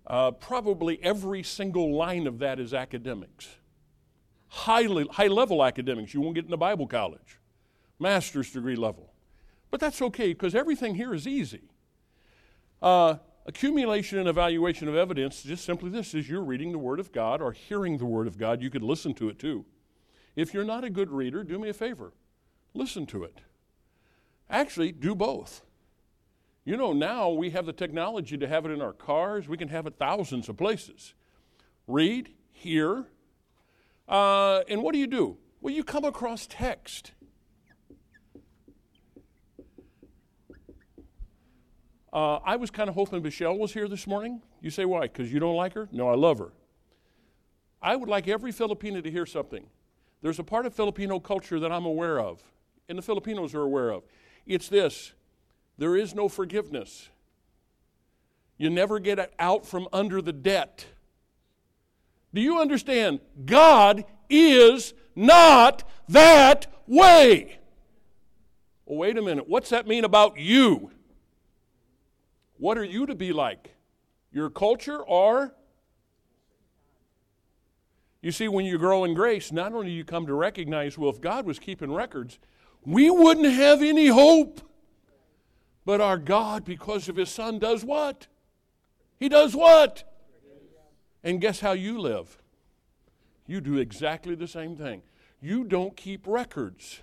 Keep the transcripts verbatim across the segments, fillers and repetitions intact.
Uh, probably every single line of that is academics. Highly, high-level academics. You won't get into Bible college. Master's degree level. But that's okay, because everything here is easy. Uh, accumulation and evaluation of evidence, just simply this, is you're reading the Word of God or hearing the Word of God. You could listen to it too. If you're not a good reader, do me a favor. Listen to it. Actually, do both. You know, now we have the technology to have it in our cars. We can have it thousands of places. Read, hear, uh, and what do you do? Well, you come across text. Uh, I was kind of hoping Michelle was here this morning. You say, why? Because you don't like her? No, I love her. I would like every Filipino to hear something. There's a part of Filipino culture that I'm aware of, and the Filipinos are aware of. It's this: there is no forgiveness. You never get out from under the debt. Do you understand? God is not that way. Well, wait a minute. What's that mean about you? What are you to be like? Your culture or? You see, when you grow in grace, not only do you come to recognize, well, if God was keeping records, we wouldn't have any hope. But our God, because of His Son, does what? He does what? And guess how you live? You do exactly the same thing. You don't keep records.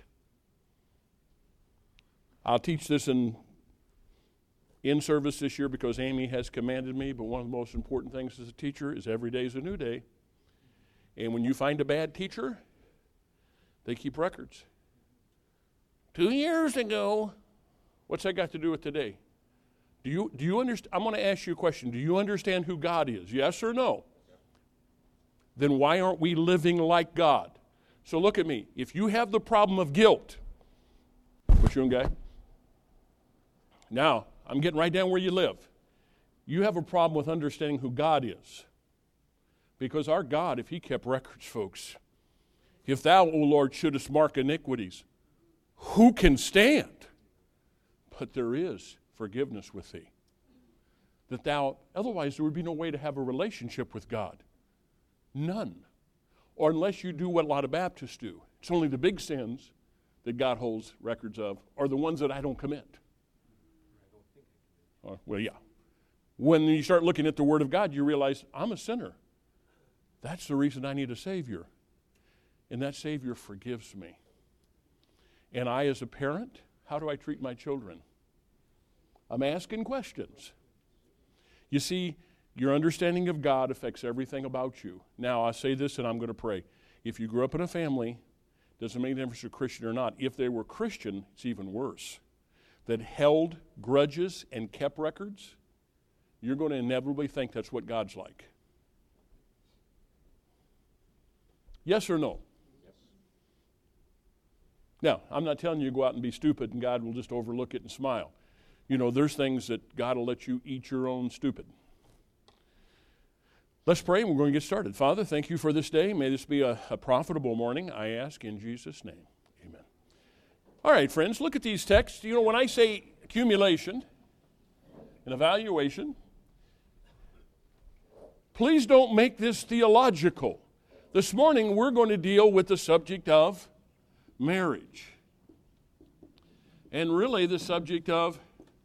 I'll teach this in in service this year because Amy has commanded me, but one of the most important things as a teacher is every day is a new day. And when you find a bad teacher, they keep records. Two years ago, what's that got to do with today? Do you do you understand? I'm going to ask you a question. Do you understand who God is? Yes or no? Then why aren't we living like God? So look at me. If you have the problem of guilt, what's your own guy? Now, I'm getting right down where you live. You have a problem with understanding who God is. Because our God, if He kept records, folks, if thou, O Lord, shouldest mark iniquities, who can stand? But there is forgiveness with thee. That thou, otherwise there would be no way to have a relationship with God. None. Or unless you do what a lot of Baptists do. It's only the big sins that God holds records of, or the ones that I don't commit. Or, well, yeah. When you start looking at the Word of God, you realize, I'm a sinner. That's the reason I need a Savior. And that Savior forgives me. And I, as a parent, how do I treat my children? I'm asking questions. You see, your understanding of God affects everything about you. Now, I say this and I'm going to pray. If you grew up in a family, doesn't make any difference if you're Christian or not. If they were Christian, it's even worse. That held grudges and kept records, you're going to inevitably think that's what God's like. Yes or no? Yes. Now, I'm not telling you to go out and be stupid and God will just overlook it and smile. You know, there's things that God will let you eat your own stupid. Let's pray and we're going to get started. Father, thank you for this day. May this be a, a profitable morning, I ask in Jesus' name. Amen. All right, friends, look at these texts. You know, when I say accumulation and evaluation, please don't make this theological. This morning, we're going to deal with the subject of marriage. And really the subject of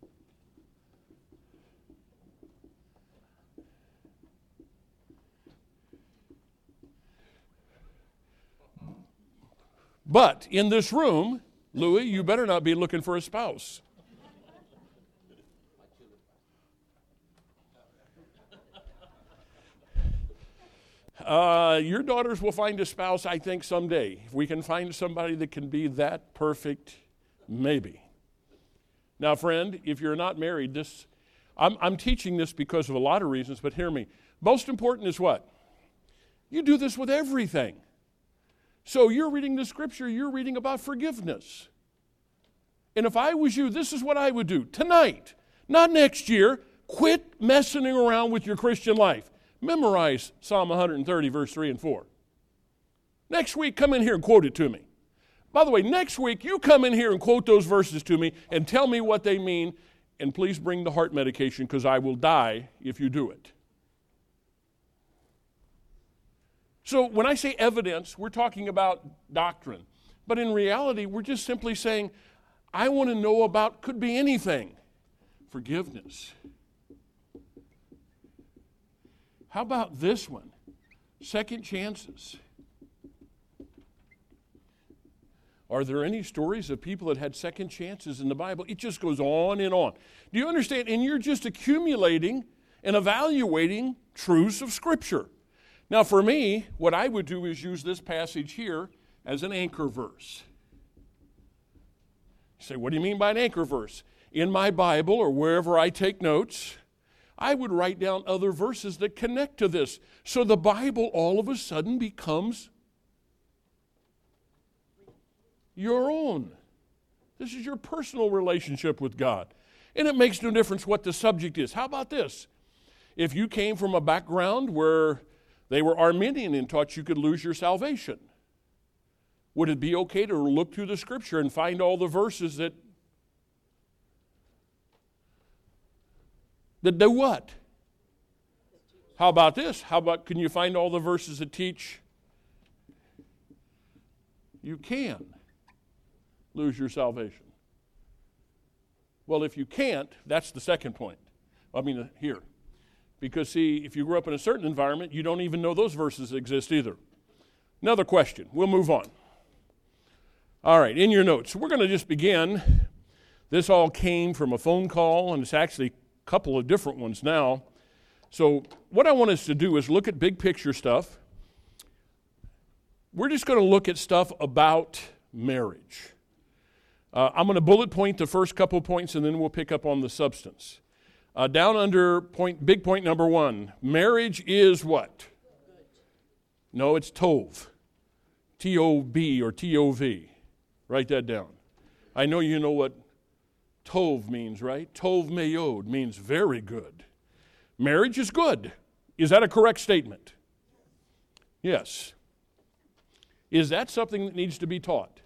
But in this room, Louis, you better not be looking for a spouse. Uh, your daughters will find a spouse, I think, someday. If we can find somebody that can be that perfect, maybe. Now, friend, if you're not married, this I'm, I'm teaching this because of a lot of reasons, but hear me. Most important is what? You do this with everything. So you're reading the scripture, you're reading about forgiveness. And if I was you, this is what I would do. Tonight, not next year, quit messing around with your Christian life. Memorize Psalm one thirty, verse three and four. Next week, come in here and quote it to me. By the way, next week, you come in here and quote those verses to me and tell me what they mean, and please bring the heart medication because I will die if you do it. So when I say evidence, we're talking about doctrine. But in reality, we're just simply saying, I want to know about, could be anything. Forgiveness. How about this one? Second chances. Are there any stories of people that had second chances in the Bible? It just goes on and on. Do you understand? And you're just accumulating and evaluating truths of Scripture. Now, for me, what I would do is use this passage here as an anchor verse. You say, what do you mean by an anchor verse? In my Bible or wherever I take notes, I would write down other verses that connect to this. So the Bible all of a sudden becomes your own. This is your personal relationship with God. And it makes no difference what the subject is. How about this? If you came from a background where they were Arminian and taught you could lose your salvation, would it be okay to look through the Scripture and find all the verses that that do what? How about this? How about, can you find all the verses that teach you can lose your salvation? Well, if you can't, that's the second point. I mean, uh, here. Because, see, if you grew up in a certain environment, you don't even know those verses exist either. Another question. We'll move on. All right, in your notes, we're going to just begin. This all came from a phone call, and it's actually a couple of different ones now. So what I want us to do is look at big picture stuff. We're just going to look at stuff about marriage. Uh, I'm going to bullet point the first couple points, and then we'll pick up on the substance. Uh, down under point, big point number one, marriage is what? No, it's tov. T O B or T O V. Write that down. I know you know what tov means, right? Tov meyod means very good. Marriage is good. Is that a correct statement? Yes. Is that something that needs to be taught?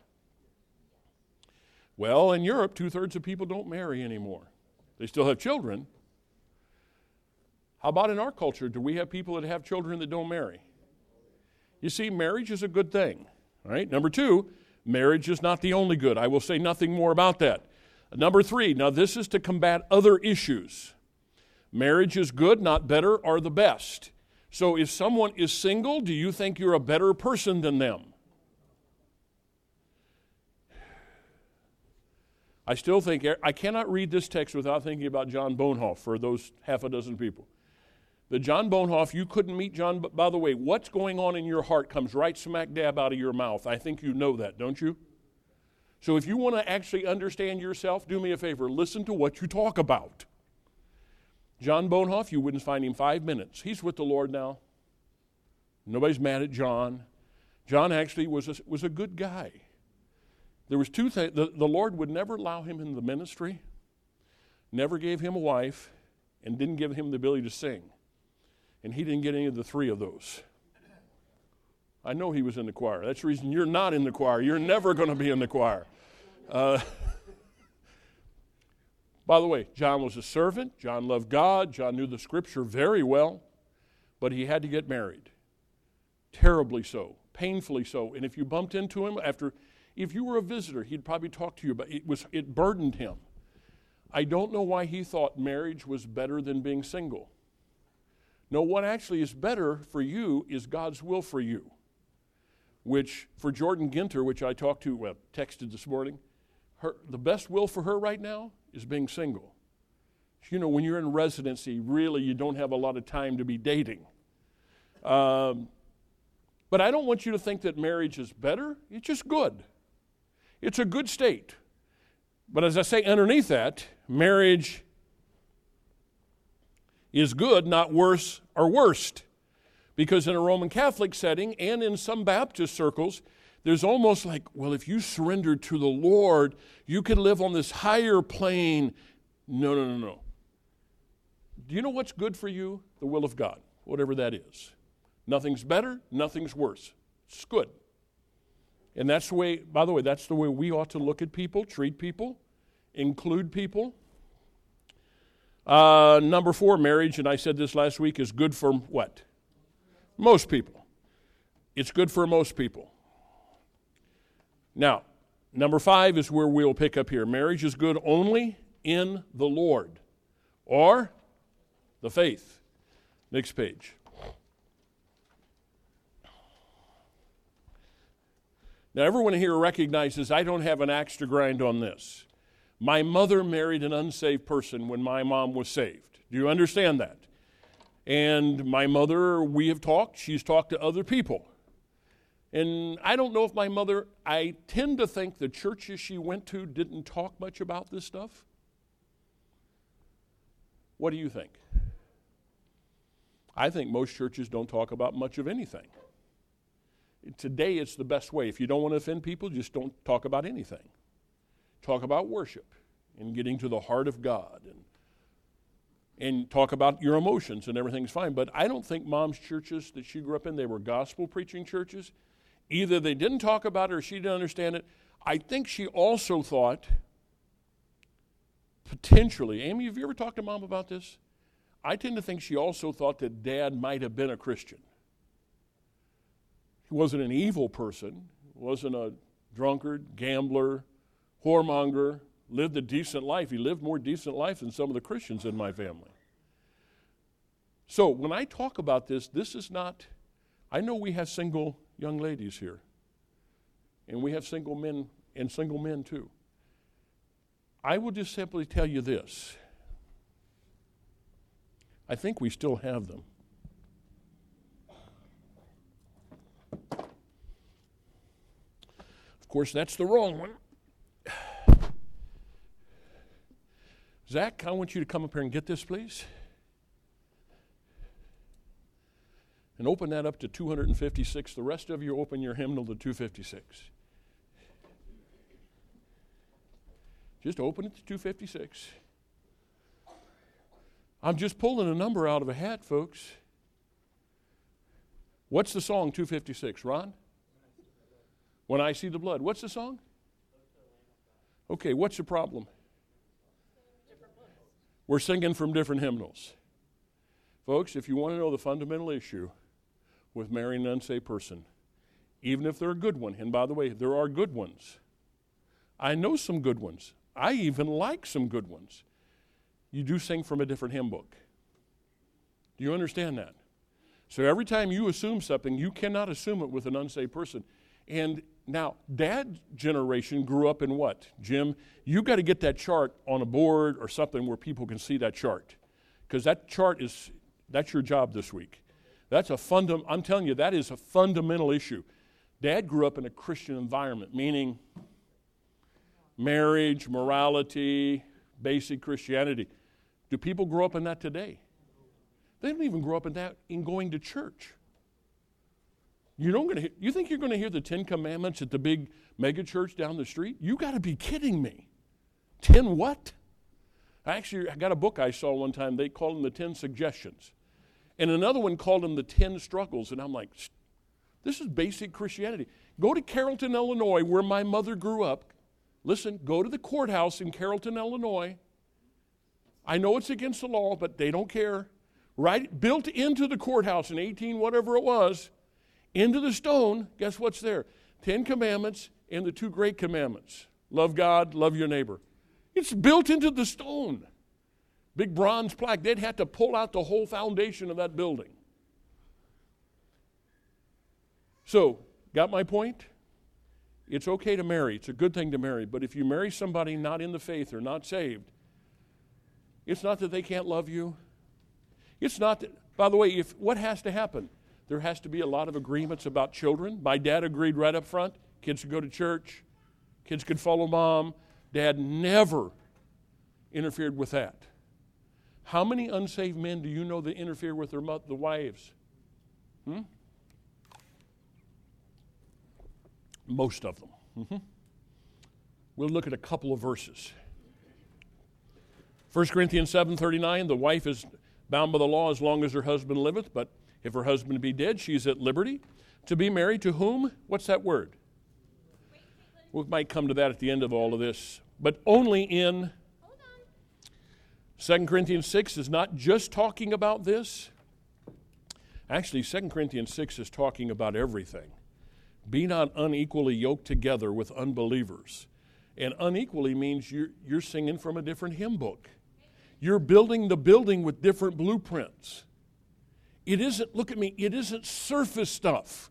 Well, in Europe, two-thirds of people don't marry anymore. They still have children. How about in our culture? Do we have people that have children that don't marry? You see, marriage is a good thing. All right. Number two, marriage is not the only good. I will say nothing more about that. Number three, now this is to combat other issues. Marriage is good, not better, or the best. So if someone is single, do you think you're a better person than them? I still think, I cannot read this text without thinking about John Bonhoeffer for those half a dozen people. The John Bonhoeffer, you couldn't meet John, but by the way, what's going on in your heart comes right smack dab out of your mouth. I think you know that, don't you? So if you want to actually understand yourself, do me a favor, listen to what you talk about. John Bonhoeffer, you wouldn't find him five minutes. He's with the Lord now. Nobody's mad at John. John actually was a, was a good guy. There was two things. The, the Lord would never allow him in the ministry, never gave him a wife, and didn't give him the ability to sing. And he didn't get any of the three of those. I know he was in the choir. That's the reason you're not in the choir. You're never going to be in the choir. Uh, by the way, John was a servant. John loved God. John knew the Scripture very well. But he had to get married. Terribly so. Painfully so. And if you bumped into him after, if you were a visitor, he'd probably talk to you about it. It was, it burdened him. I don't know why he thought marriage was better than being single. No, what actually is better for you is God's will for you, which for Jordan Ginter, which I talked to, well, texted this morning, her, the best will for her right now is being single. You know, when you're in residency, really you don't have a lot of time to be dating. Um, but I don't want you to think that marriage is better. It's just good. It's a good state. But as I say, underneath that, marriage is good, not worse or worst. Because in a Roman Catholic setting and in some Baptist circles, there's almost like, well, if you surrender to the Lord, you can live on this higher plane. No, no, no, no. Do you know what's good for you? The will of God, whatever that is. Nothing's better, nothing's worse. It's good. And that's the way, by the way, that's the way we ought to look at people, treat people, include people. Uh, number four, marriage, and I said this last week, is good for what? Most people. It's good for most people. Now, number five is where we'll pick up here. Marriage is good only in the Lord or the faith. Next page. Now, everyone here recognizes I don't have an axe to grind on this. My mother married an unsaved person when my mom was saved. Do you understand that? And my mother, we have talked, she's talked to other people. And I don't know if my mother, I tend to think the churches she went to didn't talk much about this stuff. What do you think? I think most churches don't talk about much of anything. Today it's the best way. If you don't want to offend people, just don't talk about anything. Talk about worship and getting to the heart of God and and talk about your emotions and everything's fine. But I don't think Mom's churches that she grew up in, they were gospel preaching churches. Either they didn't talk about it or she didn't understand it. I think she also thought, potentially, Amy, have you ever talked to Mom about this? I tend to think she also thought that Dad might have been a Christian. He wasn't an evil person, wasn't a drunkard, gambler, whoremonger, lived a decent life. He lived more decent life than some of the Christians in my family. So when I talk about this, this is not, I know we have single young ladies here, and we have single men and single men too. I will just simply tell you this. I think we still have them. Of course, that's the wrong one. Zach, I want you to come up here and get this, please. And open that up to two hundred fifty-six. The rest of you open your hymnal to two fifty-six. Just open it to two fifty-six. I'm just pulling a number out of a hat, folks. What's the song two fifty-six, Ron? When I See the Blood. What's the song? Okay, what's the problem? We're singing from different hymnals. Folks, if you want to know the fundamental issue with marrying an unsaved person, even if they're a good one, and by the way, there are good ones. I know some good ones. I even like some good ones. You do sing from a different hymn book. Do you understand that? So every time you assume something, you cannot assume it with an unsaved person. And now, Dad's generation grew up in what? Jim, you got to get that chart on a board or something where people can see that chart. Because that chart is, that's your job this week. That's a fundam, I'm telling you, that is a fundamental issue. Dad grew up in a Christian environment, meaning marriage, morality, basic Christianity. Do people grow up in that today? They don't even grow up in that in going to church. You don't gonna hear, you think you're going to hear the Ten Commandments at the big mega church down the street? You got to be kidding me. Ten what? Actually, I got a book I saw one time. They called them the Ten Suggestions. And another one called them the Ten Struggles. And I'm like, this is basic Christianity. Go to Carrollton, Illinois, where my mother grew up. Listen, go to the courthouse in Carrollton, Illinois. I know it's against the law, but they don't care. Right, built into the courthouse in eighteen whatever it was, into the stone, guess what's there? Ten Commandments and the two great commandments. Love God, love your neighbor. It's built into the stone. Big bronze plaque. They'd have to pull out the whole foundation of that building. So, got my point? It's okay to marry. It's a good thing to marry. But if you marry somebody not in the faith or not saved, it's not that they can't love you. It's not that, by the way, if what has to happen? There has to be a lot of agreements about children. My dad agreed right up front. Kids could go to church. Kids could follow mom. Dad never interfered with that. How many unsaved men do you know that interfere with their mother, the wives? Hmm? Most of them. Mm-hmm. We'll look at a couple of verses. First Corinthians seven thirty-nine, the wife is bound by the law as long as her husband liveth, but if her husband be dead, she is at liberty to be married to whom? What's that word? We might come to that at the end of all of this. But only in Second Corinthians six is not just talking about this. Actually, Second Corinthians six is talking about everything. Be not unequally yoked together with unbelievers. And unequally means you're, you're singing from a different hymn book. You're building the building with different blueprints. It isn't, look at me, it isn't surface stuff.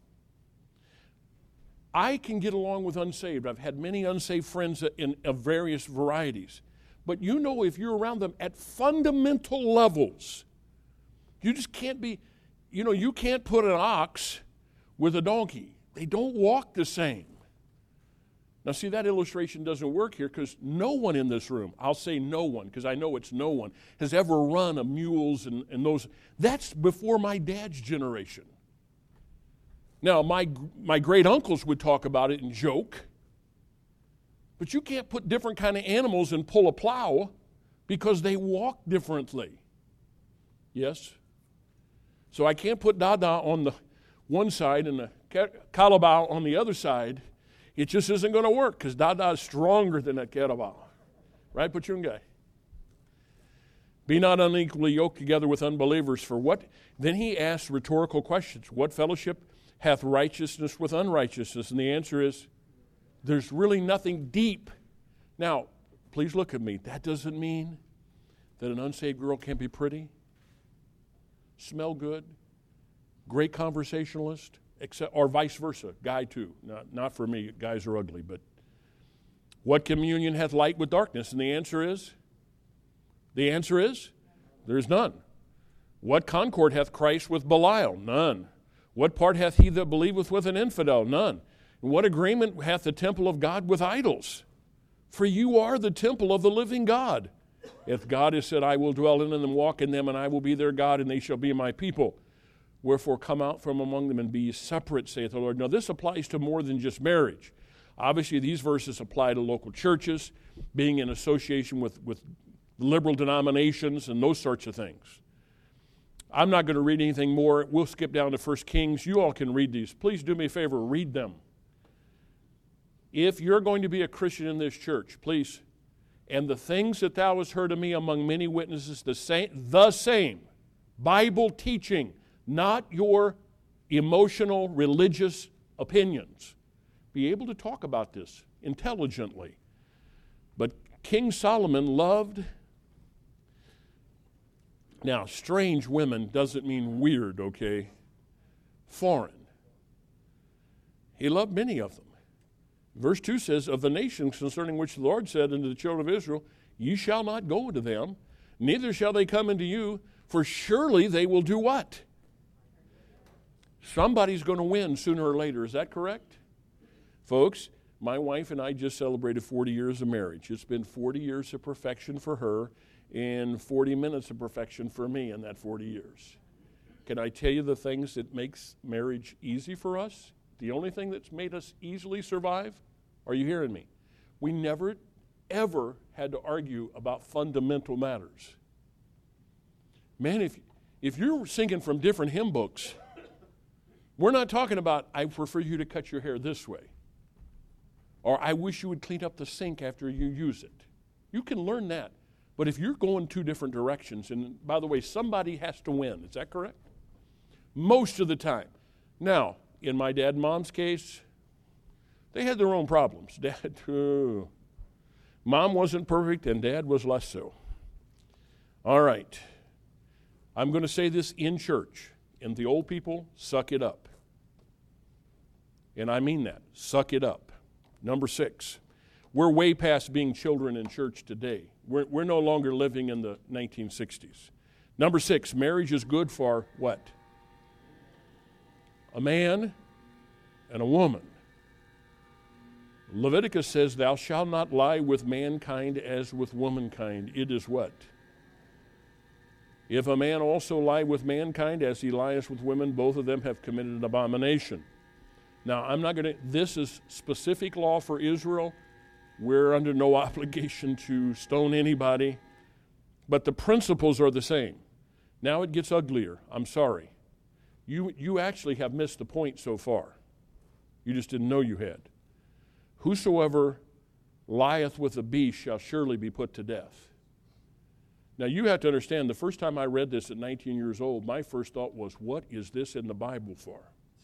I can get along with unsaved. I've had many unsaved friends in, of various varieties. But you know, if you're around them at fundamental levels, you just can't be, you know, you can't put an ox with a donkey. They don't walk the same. Now, see, that illustration doesn't work here because no one in this room, I'll say no one because I know it's no one, has ever run a mules and, and those. That's before my dad's generation. Now, my, my great uncles would talk about it and joke, but you can't put different kind of animals and pull a plow because they walk differently. Yes? So I can't put Dada on the one side and the Carabao on the other side. It just isn't going to work because Dada is stronger than that Carabao. Right, Pachungai? Be not unequally yoked together with unbelievers. For what? Then he asks rhetorical questions. What fellowship hath righteousness with unrighteousness? And the answer is, there's really nothing deep. Now, please look at me. That doesn't mean that an unsaved girl can't be pretty, smell good, great conversationalist, except, or vice versa, guy too. Not, not for me, guys are ugly, but what communion hath light with darkness? And the answer is, the answer is, there's none. What concord hath Christ with Belial? None. What part hath he that believeth with an infidel? None. And what agreement hath the temple of God with idols? For you are the temple of the living God. If God has said, I will dwell in them and walk in them, and I will be their God, and they shall be my people. Wherefore come out from among them and be ye separate, saith the Lord. Now this applies to more than just marriage. Obviously these verses apply to local churches, being in association with, with liberal denominations and those sorts of things. I'm not going to read anything more. We'll skip down to First Kings. You all can read these. Please do me a favor, read them. If you're going to be a Christian in this church, please, and the things that thou hast heard of me among many witnesses, the same, the same, Bible teaching, not your emotional, religious opinions. Be able to talk about this intelligently. But King Solomon loved, now, strange women doesn't mean weird, okay? Foreign. He loved many of them. Verse two says, of the nations concerning which the Lord said unto the children of Israel, ye shall not go into them, neither shall they come into you, for surely they will do what? Somebody's going to win sooner or later. Is that correct? Folks, my wife and I just celebrated forty years of marriage. It's been forty years of perfection for her and forty minutes of perfection for me in that forty years. Can I tell you the things that makes marriage easy for us? The only thing that's made us easily survive? Are you hearing me? We never, ever had to argue about fundamental matters. Man, if, if you're singing from different hymn books, we're not talking about, I prefer you to cut your hair this way. Or I wish you would clean up the sink after you use it. You can learn that. But if you're going two different directions, and by the way, somebody has to win. Is that correct? Most of the time. Now, in my dad and mom's case, they had their own problems. Dad, uh, mom wasn't perfect, and dad was less so. All right. I'm going to say this in church. And the old people, suck it up. And I mean that. Suck it up. Number six, we're way past being children in church today. We're, we're no longer living in the nineteen sixties. Number six, marriage is good for what? A man and a woman. Leviticus says, thou shalt not lie with mankind as with womankind. It is what? If a man also lie with mankind as he lieth with women, both of them have committed an abomination. Now, I'm not going to, this is specific law for Israel. We're under no obligation to stone anybody, but the principles are the same. Now it gets uglier. I'm sorry. You, you actually have missed the point so far. You just didn't know you had. Whosoever lieth with a beast shall surely be put to death. Now, you have to understand, the first time I read this at nineteen years old, my first thought was, what is this in the Bible for?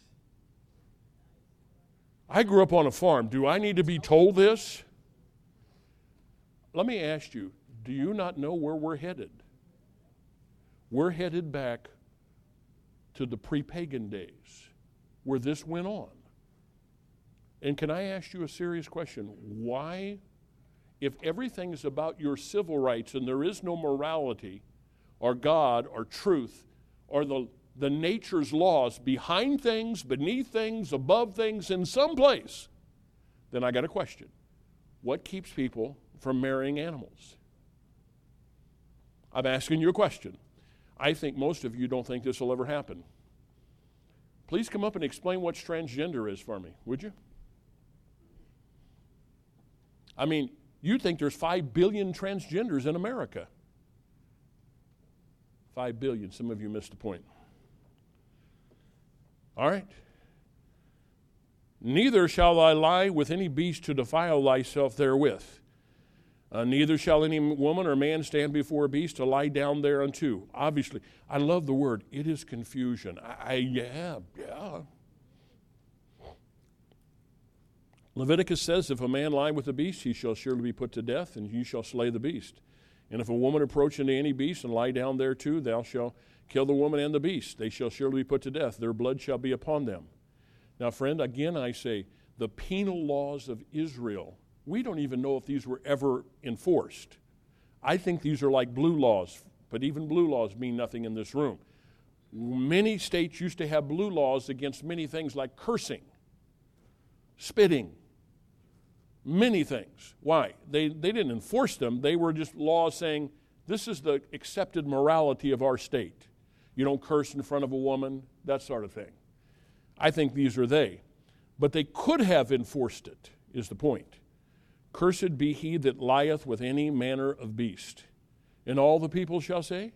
I grew up on a farm. Do I need to be told this? Let me ask you, do you not know where we're headed? We're headed back to the pre-pagan days where this went on. And can I ask you a serious question? Why, if everything is about your civil rights and there is no morality or God or truth or the, the nature's laws behind things, beneath things, above things, in some place, then I got a question. What keeps people from marrying animals? I'm asking you a question. I think most of you don't think this will ever happen. Please come up and explain what transgender is for me, would you? I mean, you think there's five billion transgenders in America. Five billion, some of you missed the point. All right. Neither shall I lie with any beast to defile thyself therewith. Uh, neither shall any woman or man stand before a beast to lie down thereunto. Obviously, I love the word. It is confusion. I, I yeah, yeah. Leviticus says, if a man lie with a beast, he shall surely be put to death, and you shall slay the beast. And if a woman approach unto any beast and lie down thereto, thou shalt kill the woman and the beast. They shall surely be put to death. Their blood shall be upon them. Now, friend, again I say, the penal laws of Israel, we don't even know if these were ever enforced. I think these are like blue laws, but even blue laws mean nothing in this room. Many states used to have blue laws against many things like cursing, spitting, many things. Why? They, they didn't enforce them. They were just laws saying, this is the accepted morality of our state. You don't curse in front of a woman, that sort of thing. I think these are they. But they could have enforced it, is the point. Cursed be he that lieth with any manner of beast. And all the people shall say?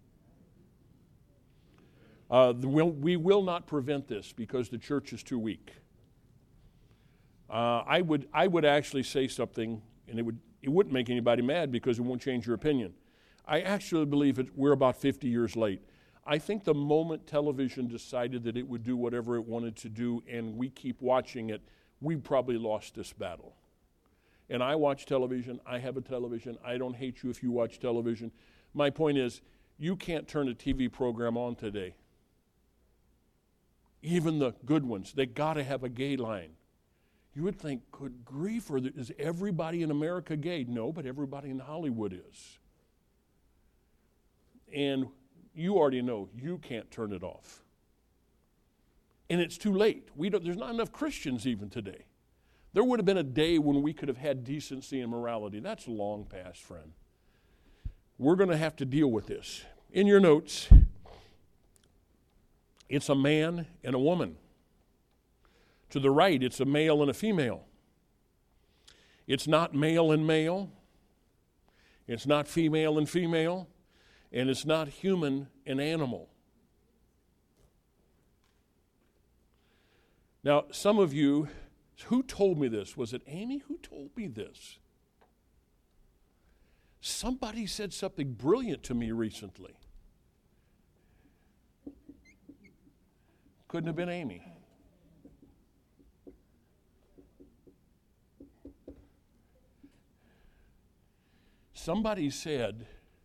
Uh, the, we'll, we will not prevent this because the church is too weak. Uh, I would I would actually say something, and it would it wouldn't make anybody mad because it won't change your opinion. I actually believe it, we're about fifty years late. I think the moment television decided that it would do whatever it wanted to do and we keep watching it, we probably lost this battle. And I watch television. I have a television. I don't hate you if you watch television. My point is, you can't turn a T V program on today. Even the good ones, they got to have a gay line. You would think, good grief, or is everybody in America gay? No, but everybody in Hollywood is. And you already know you can't turn it off. And it's too late. We don't, there's not enough Christians even today. There would have been a day when we could have had decency and morality. That's long past, friend. We're going to have to deal with this. In your notes, it's a man and a woman. To the right, it's a male and a female. It's not male and male. It's not female and female. And it's not human and animal. Now, some of you, who told me this? Was it Amy? Who told me this? Somebody said something brilliant to me recently. Couldn't have been Amy. Somebody said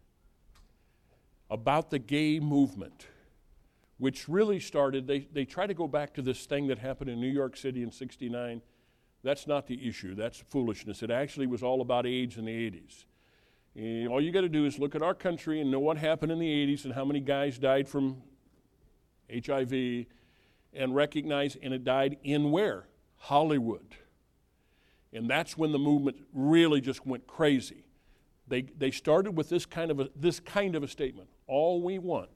about the gay movement, which really started, they, they try to go back to this thing that happened in New York City in sixty-nine. That's not the issue. That's foolishness. It actually was all about AIDS in the eighties. And all you got to do is look at our country and know what happened in the eighties and how many guys died from H I V and recognize, and it died in where? Hollywood. And that's when the movement really just went crazy. They, they started with this kind of a, this kind of a statement. All we want.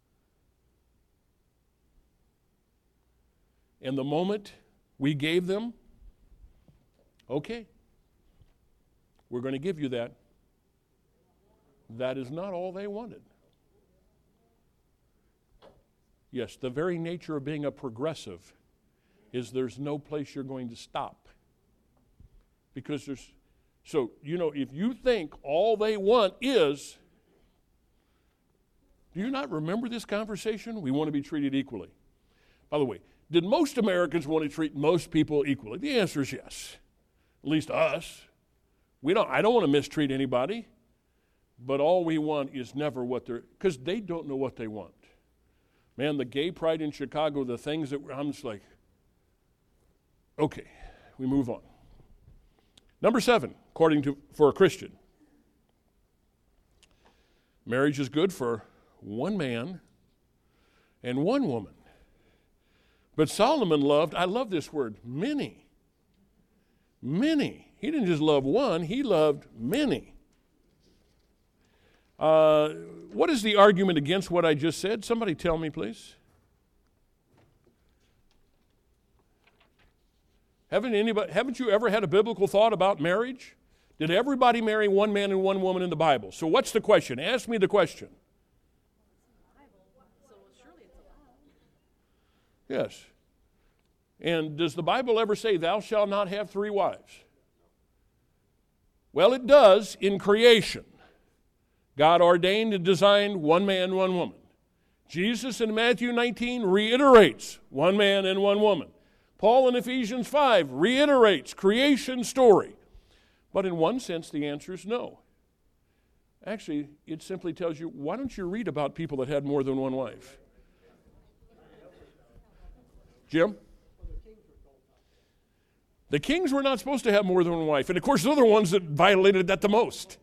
And the moment we gave them, okay, we're going to give you that. That is not all they wanted. Yes, the very nature of being a progressive is there's no place you're going to stop. Because there's, so, you know, if you think all they want is Do you not remember this conversation? We want to be treated equally. By the way, did most Americans want to treat most people equally? The answer is yes. At least us. We don't, I don't want to mistreat anybody. But all we want is never what they're, because they don't know what they want. Man, the gay pride in Chicago, the things that, I'm just like, okay, we move on. Number seven, according to, for a Christian, marriage is good for one man and one woman. But Solomon loved, I love this word, many. Many. He didn't just love one, he loved many. Uh, what is the argument against what I just said? Somebody tell me, please. Haven't anybody, haven't you ever had a biblical thought about marriage? Did everybody marry one man and one woman in the Bible? So what's the question? Ask me the question. Yes. And does the Bible ever say, thou shalt not have three wives? Well, it does in creation. God ordained and designed one man, one woman. Jesus in Matthew nineteen reiterates one man and one woman. Paul in Ephesians five reiterates creation story. But in one sense, the answer is no. Actually, it simply tells you, why don't you read about people that had more than one wife? Jim? The kings were not supposed to have more than one wife. And of course, they're the ones that violated that the most.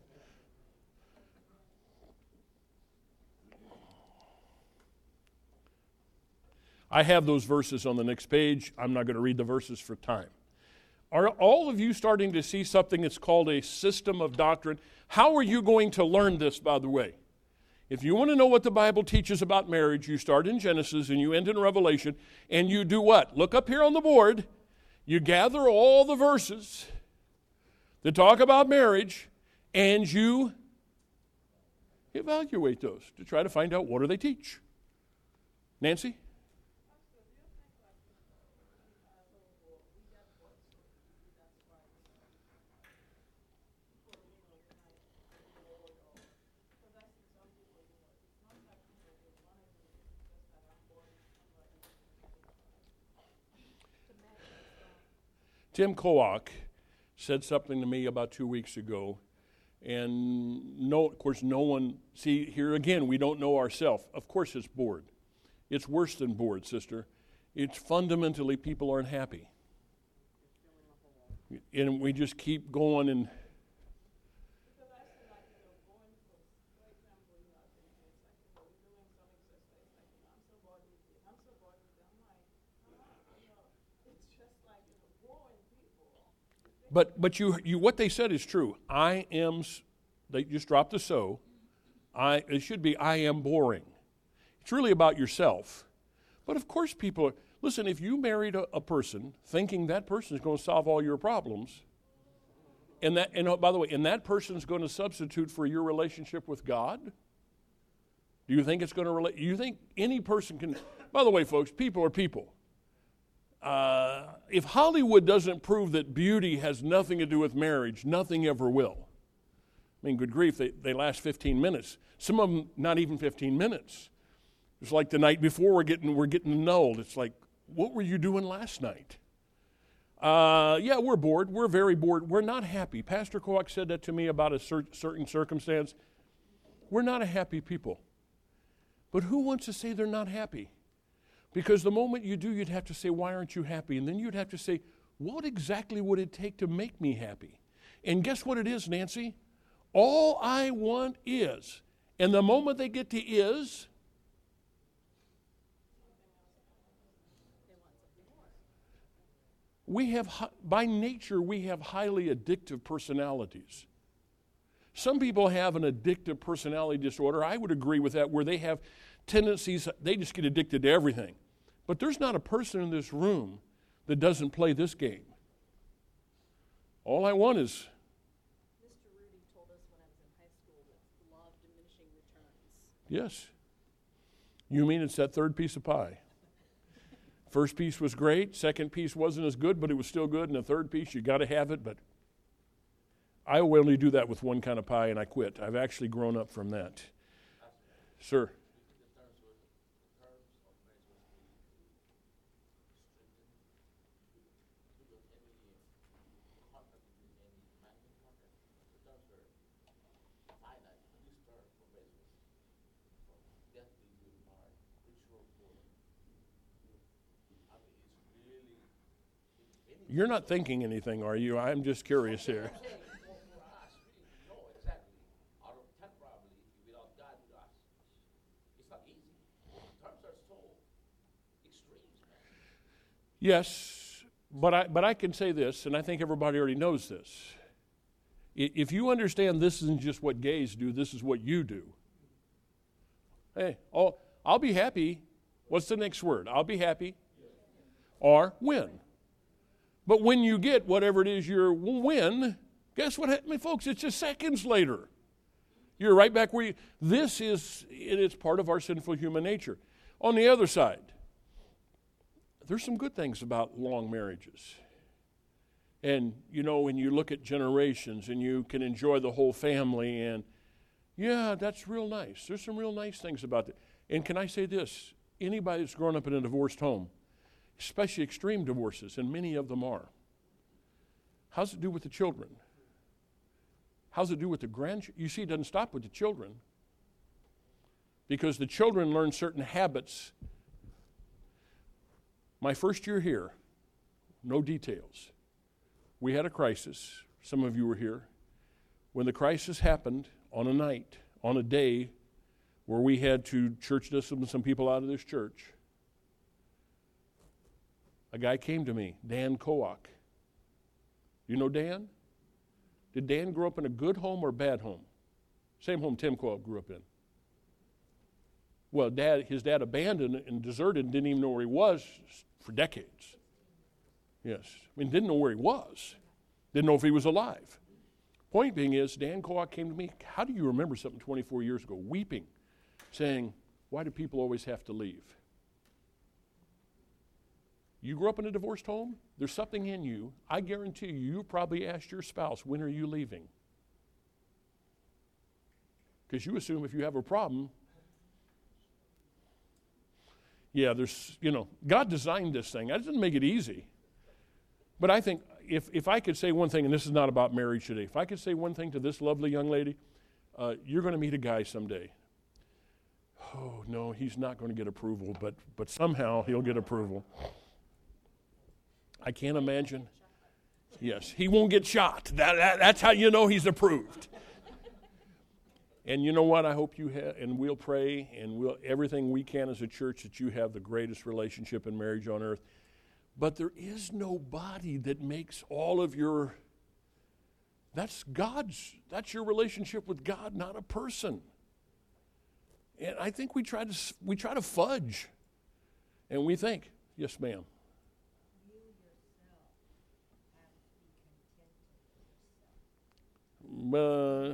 I have those verses on the next page. I'm not going to read the verses for time. Are all of you starting to see something that's called a system of doctrine? How are you going to learn this, by the way? If you want to know what the Bible teaches about marriage, you start in Genesis and you end in Revelation, and you do what? Look up here on the board. You gather all the verses that talk about marriage, and you evaluate those to try to find out what do they teach. Nancy? Tim Kowak said something to me about two weeks ago, and no, of course, no one, see, here again, we don't know ourselves. Of course it's bored. It's worse than bored, sister. It's fundamentally people aren't happy. And we just keep going and... But but you you what they said is true. I am, they just dropped the so. I it should be I am boring. It's really about yourself. But of course people are, listen, if you married a, a person thinking that person is going to solve all your problems, and that and oh, by the way, and that person is going to substitute for your relationship with God, do you think it's going to relate? You think any person can? By the way, folks, people are people. Uh, if Hollywood doesn't prove that beauty has nothing to do with marriage, nothing ever will. I mean, good grief, they, they last fifteen minutes. Some of them not even fifteen minutes. It's like the night before we're getting we're getting annulled. It's like, what were you doing last night? Uh, yeah, we're bored. We're very bored. We're not happy. Pastor Kowak said that to me about a cer- certain circumstance. We're not a happy people. But who wants to say they're not happy? Because the moment you do, you'd have to say, why aren't you happy? And then you'd have to say, what exactly would it take to make me happy? And guess what it is, Nancy? All I want is. And the moment they get to is, we have, by nature, we have highly addictive personalities. Some people have an addictive personality disorder. I would agree with that, where they have tendencies, they just get addicted to everything. But there's not a person in this room that doesn't play this game. All I want is... Mister Rudy told us when I was in high school that law of diminishing returns. Yes. You mean it's that third piece of pie? First piece was great, second piece wasn't as good, but it was still good, and the third piece, you got to have it, but I will only do that with one kind of pie, and I quit. I've actually grown up from that. Sir? You're not thinking anything, are you? I'm just curious here. No, exactly. Out of temporarily, without God with us, it's not easy. Terms are so extremes, man. Yes, but I, but I can say this, and I think everybody already knows this. I- If you understand this isn't just what gays do, this is what you do. Hey, I'll, I'll be happy. What's the next word? I'll be happy. Or win. But when you get whatever it is you're win, guess what happens, folks? It's just seconds later. You're right back where you, this is, it's part of our sinful human nature. On the other side, there's some good things about long marriages. And, you know, when you look at generations and you can enjoy the whole family and, yeah, that's real nice. There's some real nice things about it. And can I say this? Anybody that's grown up in a divorced home, especially extreme divorces, and many of them are, how's it do with the children? How's it do with the grandchildren? You see, it doesn't stop with the children, because the children learn certain habits. My first year here, no details. We had a crisis. Some of you were here. When the crisis happened on a night, on a day where we had to church discipline some people out of this church, a guy came to me, Dan Kowak. You know Dan? Did Dan grow up in a good home or a bad home? Same home Tim Kowak grew up in. Well, dad, his dad abandoned and deserted and didn't even know where he was for decades. Yes. I mean, didn't know where he was. Didn't know if he was alive. Point being is, Dan Kowak came to me, how do you remember something twenty-four years ago? Weeping, saying, why do people always have to leave? You grew up in a divorced home, there's something in you. I guarantee you, you probably asked your spouse, when are you leaving? Because you assume if you have a problem, yeah, there's, you know, God designed this thing. That doesn't make it easy. But I think if, if I could say one thing, and this is not about marriage today, if I could say one thing to this lovely young lady, uh, you're going to meet a guy someday. Oh, no, he's not going to get approval, but but somehow he'll get approval. I can't imagine. Yes, he won't get shot. That, that, that's how you know he's approved. And you know what? I hope you have, and we'll pray, and we'll everything we can as a church that you have the greatest relationship and marriage on earth. But there is nobody that makes all of your, that's God's, that's your relationship with God, not a person. And I think we try to we try to fudge, and we think, yes, ma'am. Uh,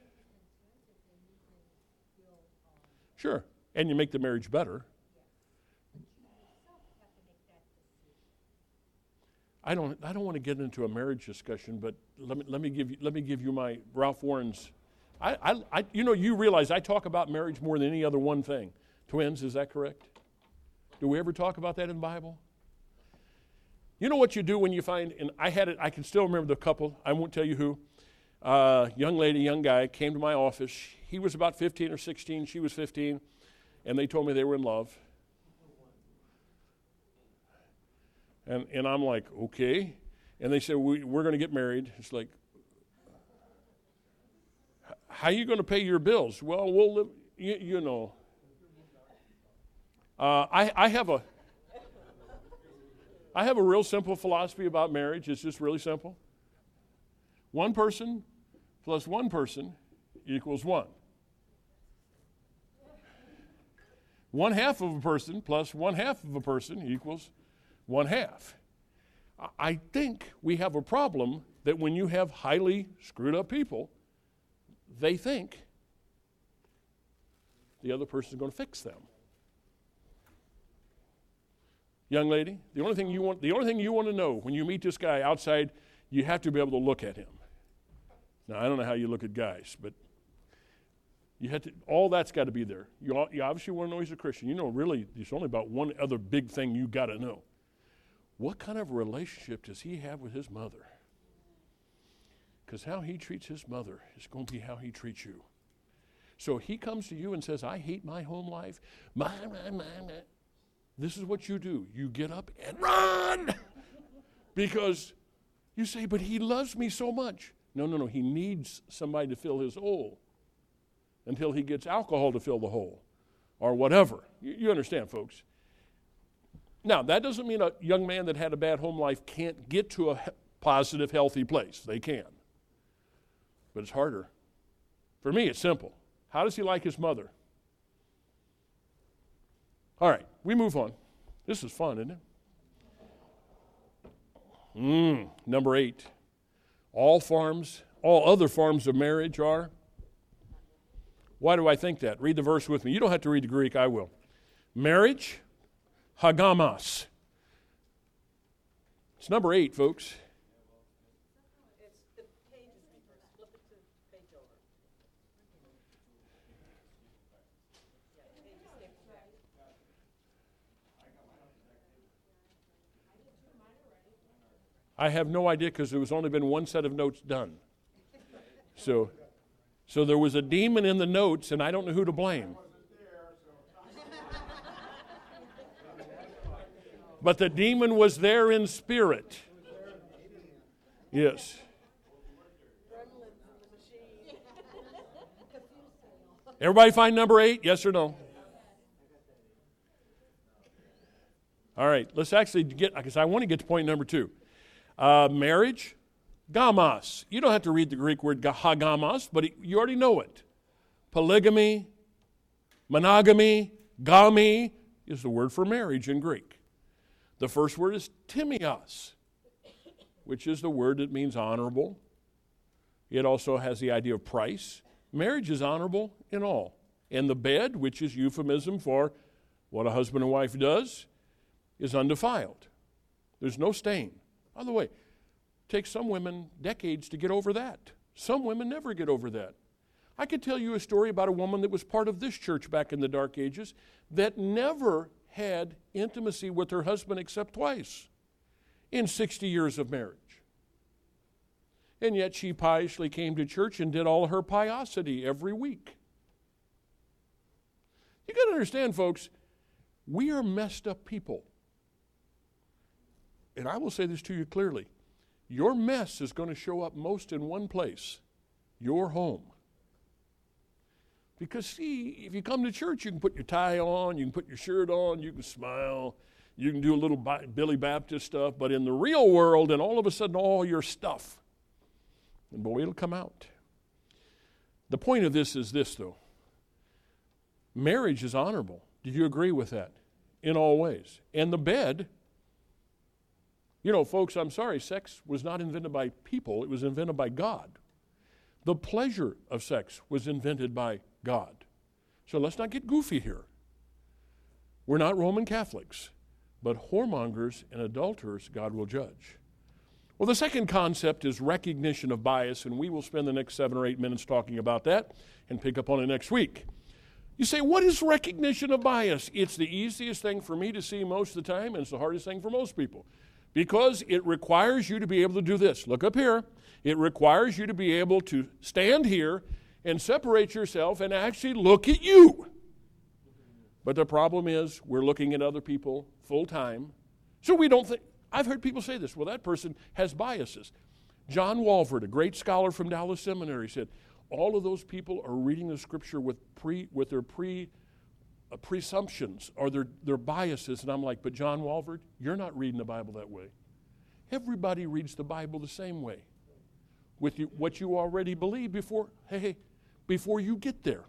sure, and you make the marriage better. I don't. I don't want to get into a marriage discussion, but let me let me give you let me give you my Ralph Warren's. I, I, I you know you realize I talk about marriage more than any other one thing. Twins, is that correct? Do we ever talk about that in the Bible? You know what you do when you find, and I had it. I can still remember the couple. I won't tell you who. Uh, young lady, young guy came to my office. He was about fifteen or sixteen. She was fifteen, and they told me they were in love. And and I'm like, okay. And they said, we, we're going to get married. It's like, how are you going to pay your bills? Well, we'll live, you, you know. Uh, I, I have a, I have a real simple philosophy about marriage. It's just really simple. One person plus one person equals one. One half of a person plus one half of a person equals one half. I think we have a problem that when you have highly screwed up people, they think the other person is going to fix them. Young lady, the only thing you want, the only thing you want to know when you meet this guy outside, you have to be able to look at him. Now, I don't know how you look at guys, but you had to, all that's got to be there. You, all, you obviously want to know he's a Christian. You know, really, there's only about one other big thing you got to know. What kind of a relationship does he have with his mother? Because how he treats his mother is going to be how he treats you. So he comes to you and says, I hate my home life. My, my, my, my. This is what you do. You get up and run. Because you say, but he loves me so much. No, no, no. He needs somebody to fill his hole until he gets alcohol to fill the hole or whatever. You, you understand, folks. Now, that doesn't mean a young man that had a bad home life can't get to a he- positive, healthy place. They can. But it's harder. For me, it's simple. How does he like his mother? All right, we move on. This is fun, isn't it? Mm, number eight. All forms, all other forms of marriage are. Why do I think that? Read the verse with me. You don't have to read the Greek, I will. Marriage, hagamos. It's number eight, folks. It's the page is reversed. Flip it to the page over. Yeah, the page is skipped back. I have no idea because there was only been one set of notes done. So, so there was a demon in the notes, and I don't know who to blame. But the demon was there in spirit. Yes. Everybody find number eight? Yes or no? All right, let's actually get, because I want to get to point number two. Uh, marriage, gamos. You don't have to read the Greek word hagamos, but you already know it. Polygamy, monogamy, gami is the word for marriage in Greek. The first word is timios, which is the word that means honorable. It also has the idea of price. Marriage is honorable in all. And the bed, which is euphemism for what a husband and wife does, is undefiled. There's no stain. By the way, it takes some women decades to get over that. Some women never get over that. I could tell you a story about a woman that was part of this church back in the Dark Ages that never had intimacy with her husband except twice in sixty years of marriage. And yet she piously came to church and did all her piosity every week. You got to understand, folks, we are messed up people. And I will say this to you clearly. Your mess is going to show up most in one place, your home. Because, see, if you come to church, you can put your tie on, you can put your shirt on, you can smile, you can do a little Billy Baptist stuff, but in the real world, and all of a sudden, all your stuff, and boy, it'll come out. The point of this is this, though. Marriage is honorable. Do you agree with that? In all ways. And the bed, you know, folks, I'm sorry, sex was not invented by people, it was invented by God. The pleasure of sex was invented by God. So let's not get goofy here. We're not Roman Catholics, but whoremongers and adulterers God will judge. Well, the second concept is recognition of bias, and we will spend the next seven or eight minutes talking about that and pick up on it next week. You say, what is recognition of bias? It's the easiest thing for me to see most of the time, and it's the hardest thing for most people. Because it requires you to be able to do this. Look up here. It requires you to be able to stand here and separate yourself and actually look at you. But the problem is we're looking at other people full time. So we don't think, I've heard people say this, well, that person has biases. John Walford, a great scholar from Dallas Seminary, said, all of those people are reading the scripture with pre with their pre uh, presumptions or their, their biases. And I'm like, but John Walford, you're not reading the Bible that way. Everybody reads the Bible the same way. With you, what you already believe before, hey, before you get there.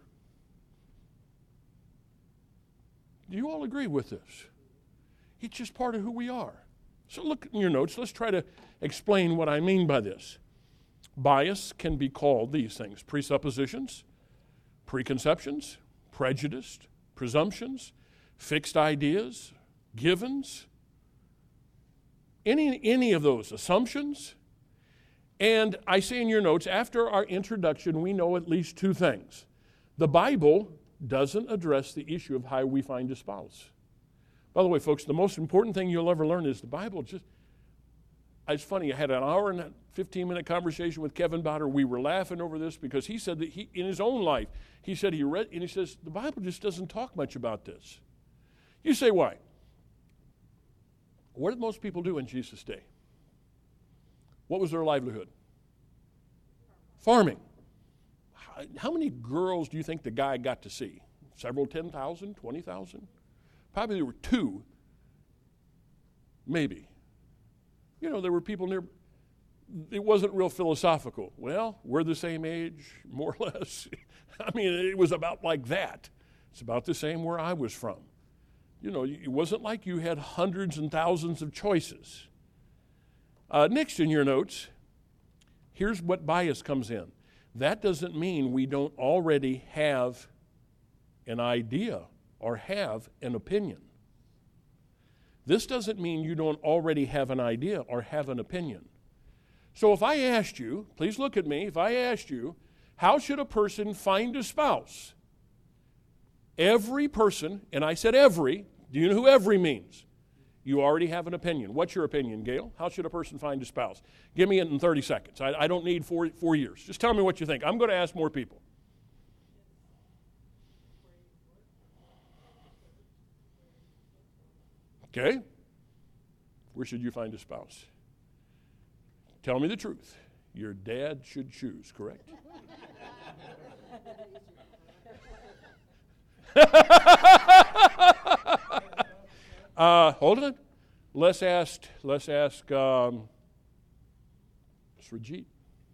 Do you all agree with this? It's just part of who we are. So look in your notes. Let's try to explain what I mean by this. Bias can be called these things: presuppositions, preconceptions, prejudice, presumptions, fixed ideas, givens, any, any of those assumptions. And I say in your notes, after our introduction, we know at least two things. The Bible doesn't address the issue of how we find a spouse. By the way, folks, the most important thing you'll ever learn is the Bible just, it's funny, I had an hour and a fifteen-minute conversation with Kevin Bowder. We were laughing over this because he said that he, in his own life, he said he read, and he says, the Bible just doesn't talk much about this. You say, why? What did most people do in Jesus' day? What was their livelihood? Farming. How, how many girls do you think the guy got to see? Several ten thousand, twenty thousand? Probably there were two, maybe. You know, there were people near. It wasn't real philosophical. Well, we're the same age, more or less. I mean, it was about like that. It's about the same where I was from. You know, it wasn't like you had hundreds and thousands of choices. Uh, next in your notes, here's what bias comes in. That doesn't mean we don't already have an idea or have an opinion. This doesn't mean you don't already have an idea or have an opinion. So if I asked you, please look at me, if I asked you, how should a person find a spouse? Every person, and I said every, do you know who every means? You already have an opinion. What's your opinion, Gail? How should a person find a spouse? Give me it in thirty seconds. I, I don't need four, four years. Just tell me what you think. I'm going to ask more people. Okay. Where should you find a spouse? Tell me the truth. Your dad should choose, correct? uh, hold on. Let's ask, let's ask um, Srajit.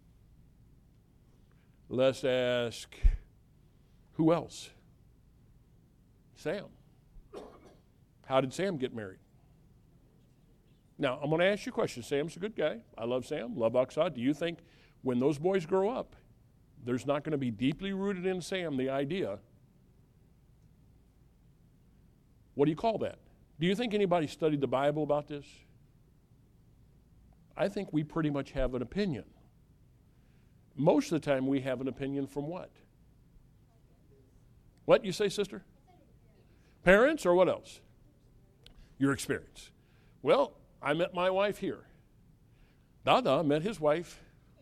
Let's ask, who else? Sam. How did Sam get married? Now, I'm going to ask you a question. Sam's a good guy. I love Sam, love Aksad. Do you think when those boys grow up, there's not going to be deeply rooted in Sam the idea? What do you call that? Do you think anybody studied the Bible about this? I think we pretty much have an opinion. Most of the time we have an opinion from what? What you say, sister? Parents or what else? Your experience. Well, I met my wife here. Dada met his wife.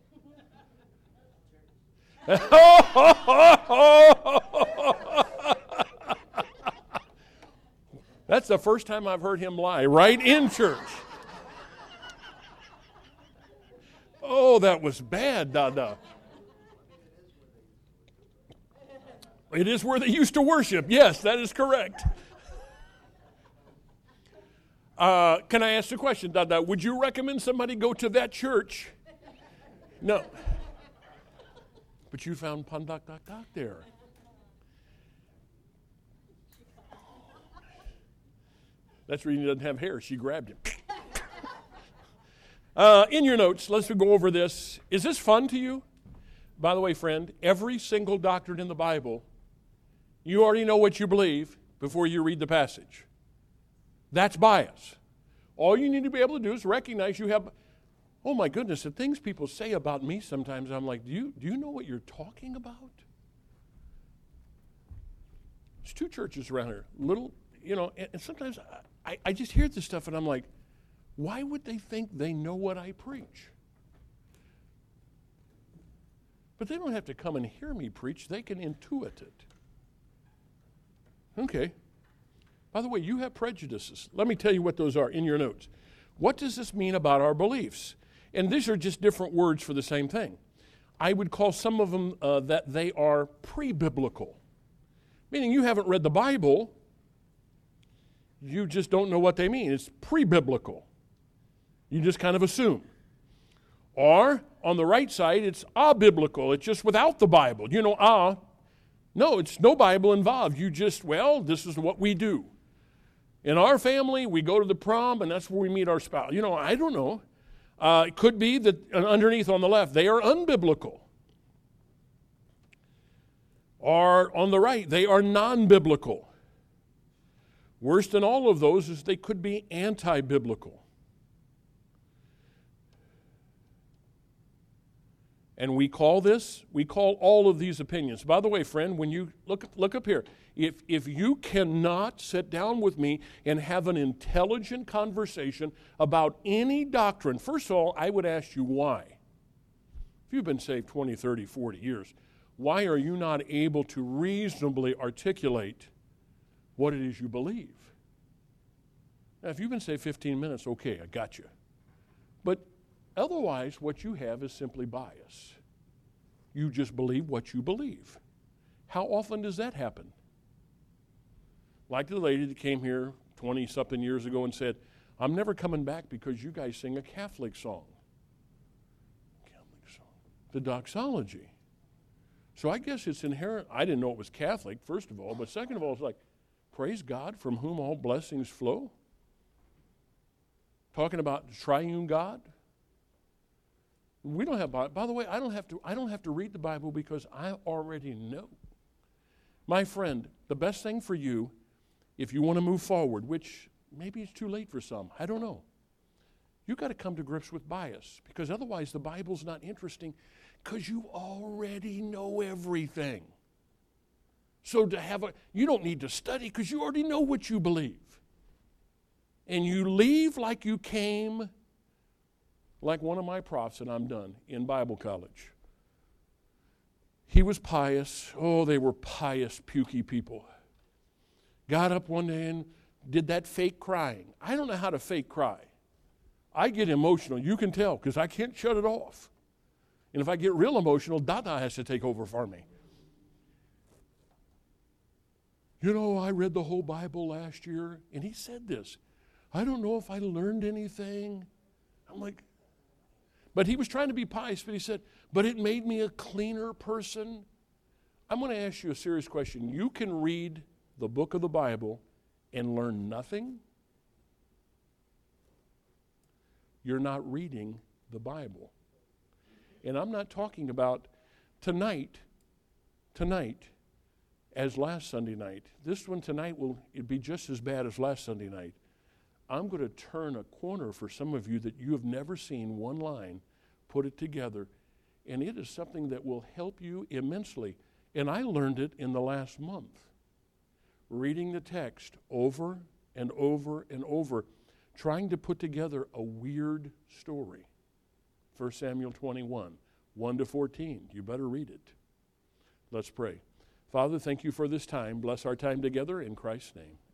That's the first time I've heard him lie, right in church. Oh, that was bad, Dada. It is where they used to worship. Yes, that is correct. Uh, can I ask a question, Dada? Would you recommend somebody go to that church? No. But you found Pandak Dak Dak there. That's the reason he doesn't have hair. She grabbed him. uh, in your notes, let's go over this. Is this fun to you? By the way, friend, every single doctrine in the Bible, you already know what you believe before you read the passage. That's bias. All you need to be able to do is recognize you have, oh my goodness, the things people say about me sometimes, I'm like, do you, do you know what you're talking about? There's two churches around here, little, you know, and, and sometimes I, I just hear this stuff and I'm like, why would they think they know what I preach? But they don't have to come and hear me preach. They can intuit it. Okay. By the way, you have prejudices. Let me tell you what those are in your notes. What does this mean about our beliefs? And these are just different words for the same thing. I would call some of them uh, that they are pre-biblical, meaning you haven't read the Bible. You just don't know what they mean. It's pre-biblical. You just kind of assume. Or, on the right side, it's abiblical. It's just without the Bible. You know, ah. No, it's no Bible involved. You just, well, this is what we do. In our family, we go to the prom, and that's where we meet our spouse. You know, I don't know. Uh, it could be that underneath on the left, they are unbiblical. Or on the right, they are non-biblical. Worse than all of those is they could be anti-biblical. And we call this, we call all of these opinions. By the way, friend, when you look look up here, if if you cannot sit down with me and have an intelligent conversation about any doctrine, first of all, I would ask you why. If you've been saved twenty, thirty, forty years, why are you not able to reasonably articulate what it is you believe? Now, if you've been saved fifteen minutes, okay, I got you. But Otherwise, what you have is simply bias. You just believe what you believe. How often does that happen? Like the lady that came here twenty-something years ago and said, I'm never coming back because you guys sing a Catholic song. Catholic song. The doxology. So I guess it's inherent. I didn't know it was Catholic, first of all, but second of all, it's like, praise God from whom all blessings flow. Talking about the triune God. We don't have, by the way, I don't have to, I don't have to read the Bible because I already know. My friend, the best thing for you, if you want to move forward, which maybe it's too late for some, I don't know. You've got to come to grips with bias, because otherwise the Bible's not interesting, because you already know everything. So to have a, you don't need to study because you already know what you believe. And you leave like you came, like one of my profs, and I'm done, in Bible college. He was pious. Oh, they were pious, pukey people. Got up one day and did that fake crying. I don't know how to fake cry. I get emotional. You can tell because I can't shut it off. And if I get real emotional, Dada has to take over for me. You know, I read the whole Bible last year, and he said this. I don't know if I learned anything. I'm like, but he was trying to be pious, but he said, but it made me a cleaner person. I'm going to ask you a serious question. You can read the book of the Bible and learn nothing? You're not reading the Bible. And I'm not talking about tonight, tonight, as last Sunday night. This one tonight will it'd be just as bad as last Sunday night. I'm going to turn a corner for some of you that you have never seen one line, put it together, and it is something that will help you immensely. And I learned it in the last month, reading the text over and over and over, trying to put together a weird story. First Samuel twenty-one, one to fourteen. You better read it. Let's pray. Father, thank you for this time. Bless our time together in Christ's name.